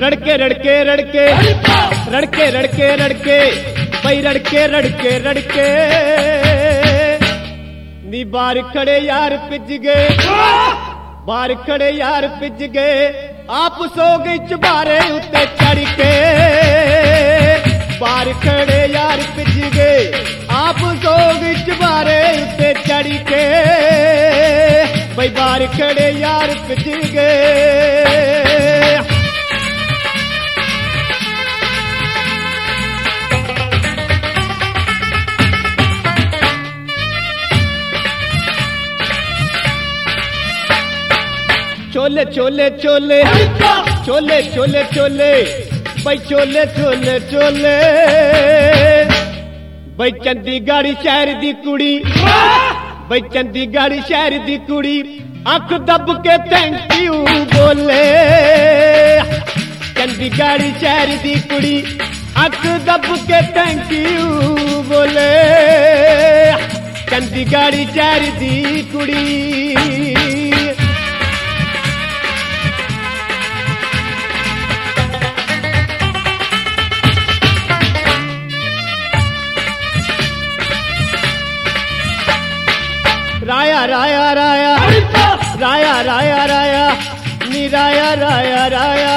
रड़के रड़के रड़के रड़के रड़के रड़के भाई रड़के रड़के रड़के नी बार खड़े यार पिज गए बार खड़े यार पिज गए आप सो गई चुबारे उत्ते चढ़ के बार खड़े यार पिज गए आप सो गई चुबारे उत्ते चढ़ के भाई बार खड़े यार पिज गए चोले चोले चोले चोले चोले चोले भाई चोले चोले चोले भाई चंडीगढ़ शहर दी कुड़ी भाई चंडीगढ़ शहर दी कुड़ी अख दब के थैंक यू बोले चंडीगढ़ शहर दी कुड़ी अख दब के थैंक यू बोले चंडीगढ़ शहर दी कुड़ी राया राया राया राया राया राया नी राया राया राया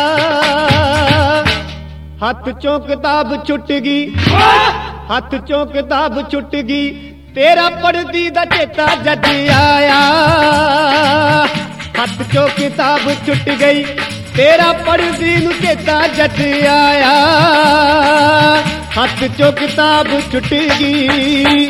हाथ चों किताब छुट गई हाथ चों किताब छुट गई तेरा पढ़दी दा चेता जद आया हाथ चों किताब छुट गई तेरा पढ़दी नू चेता जद आया हाथ चों किताब छुट गई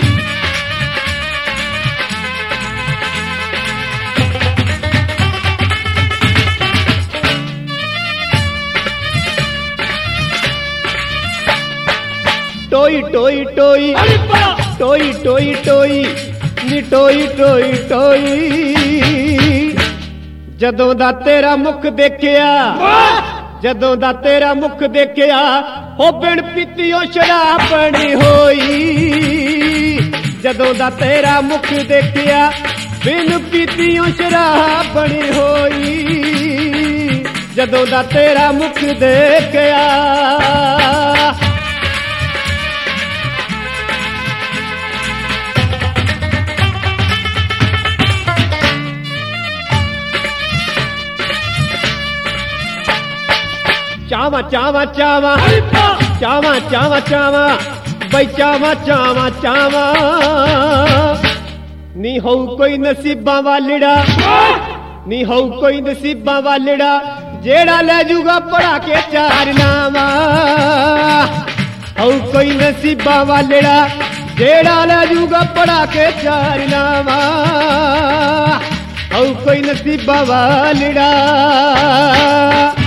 टोई टोई टोई टोई टोई टोई नी टोई टोई टोई जदों दा तेरा मुख देखिया जदों दा तेरा मुख देखिया हो बिन पीतियों शराब बनी होई जदों दा तेरा मुख देखिया बिन पीतियों शराब बनी होई जदों दा तेरा मुख देखिया चावा चावा चावा चावा चावा चावा भाई चावा चावा चावा नी हो कोई नसीबा वालिड़ा नी हो कोई नसीबा वालिड़ा जेड़ा ले जूगा पढ़ा के चार नामा हो कोई नसीबा वालिड़ा जेड़ा ले जूगा पढ़ा के चार नामा हो कोई नसीबा वालिड़ा